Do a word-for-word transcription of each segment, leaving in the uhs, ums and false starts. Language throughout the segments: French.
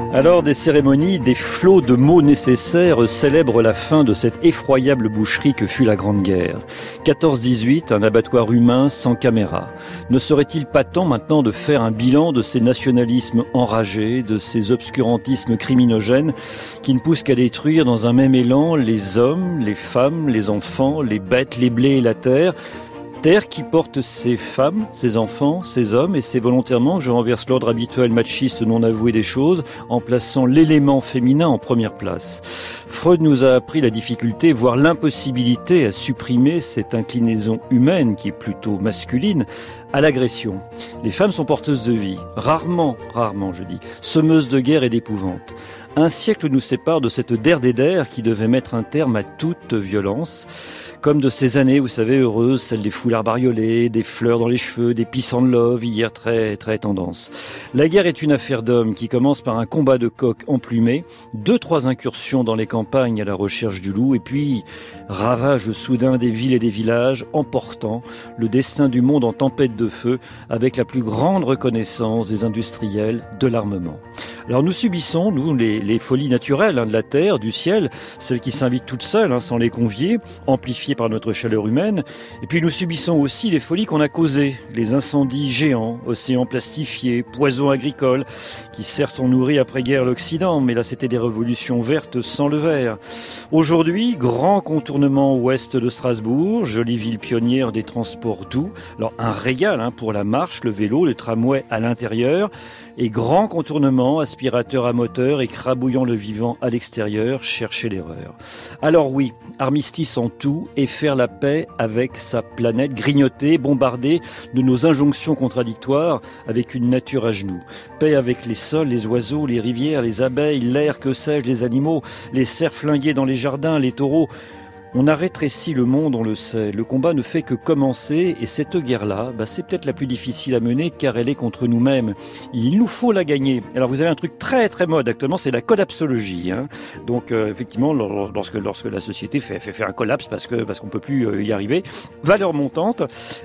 Alors, des cérémonies, des flots de mots nécessaires célèbrent la fin de cette effroyable boucherie que fut la Grande Guerre. quatorze dix-huit, un abattoir humain sans caméra. Ne serait-il pas temps maintenant de faire un bilan de ces nationalismes enragés, de ces obscurantismes criminogènes qui ne poussent qu'à détruire dans un même élan les hommes, les femmes, les enfants, les bêtes, les blés et la terre? Terre qui porte ses femmes, ses enfants, ses hommes, et c'est volontairement que je renverse l'ordre habituel machiste non avoué des choses en plaçant l'élément féminin en première place. Freud nous a appris la difficulté, voire l'impossibilité à supprimer cette inclinaison humaine qui est plutôt masculine à l'agression. Les femmes sont porteuses de vie, rarement, rarement je dis, semeuses de guerre et d'épouvante. Un siècle nous sépare de cette der des der qui devait mettre un terme à toute violence, comme de ces années, vous savez, heureuses, celles des foulards bariolés, des fleurs dans les cheveux, des peace and love, hier très, très tendance. La guerre est une affaire d'hommes qui commence par un combat de coqs emplumés, deux, trois incursions dans les campagnes à la recherche du loup, et puis ravage soudain des villes et des villages, emportant le destin du monde en tempête de feu, avec la plus grande reconnaissance des industriels de l'armement. Alors nous subissons, nous, les, les folies naturelles hein, de la terre, du ciel, celles qui s'invitent toutes seules, hein, sans les convier, amplifiées par notre chaleur humaine. Et puis nous subissons aussi les folies qu'on a causées, les incendies géants, océans plastifiés, poisons agricoles, qui certes ont nourri après-guerre l'Occident, mais là c'était des révolutions vertes sans le vert. Aujourd'hui, grand contournement ouest de Strasbourg, jolie ville pionnière des transports doux. Alors un régal hein, pour la marche, le vélo, le tramway à l'intérieur, et grand contournement, aspirateur à moteur, écrabouillant le vivant à l'extérieur, chercher l'erreur. Alors oui, armistice en tout, et faire la paix avec sa planète, grignoter, bombarder de nos injonctions contradictoires avec une nature à genoux. Paix avec les sols, les oiseaux, les rivières, les abeilles, l'air, que sais-je, les animaux, les cerfs flingués dans les jardins, les taureaux. On a rétréci le monde, on le sait. Le combat ne fait que commencer et cette guerre-là, bah, c'est peut-être la plus difficile à mener car elle est contre nous-mêmes. Il nous faut la gagner. Alors vous avez un truc très très mode actuellement, c'est la collapsologie. Hein. Donc euh, effectivement, lorsque lorsque la société fait fait, fait un collapse parce que parce qu'on peut plus euh, y arriver, valeur montante,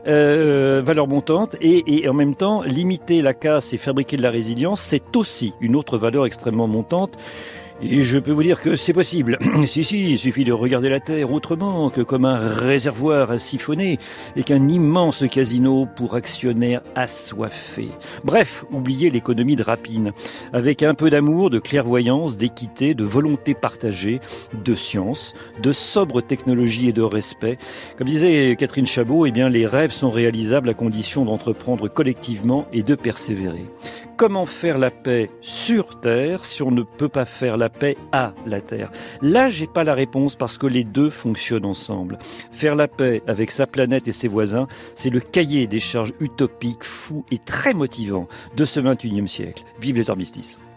euh, valeur montante et, et en même temps limiter la casse et fabriquer de la résilience, c'est aussi une autre valeur extrêmement montante. Et je peux vous dire que c'est possible. si, si, il suffit de regarder la Terre autrement que comme un réservoir à siphonner et qu'un immense casino pour actionnaires assoiffés. Bref, oubliez l'économie de rapine. Avec un peu d'amour, de clairvoyance, d'équité, de volonté partagée, de science, de sobre technologie et de respect. Comme disait Catherine Chabot, eh bien, les rêves sont réalisables à condition d'entreprendre collectivement et de persévérer. Comment faire la paix sur Terre si on ne peut pas faire la paix à la Terre? Là, j'ai pas la réponse parce que les deux fonctionnent ensemble. Faire la paix avec sa planète et ses voisins, c'est le cahier des charges utopiques, fou et très motivant de ce vingt et unième siècle. Vive les armistices!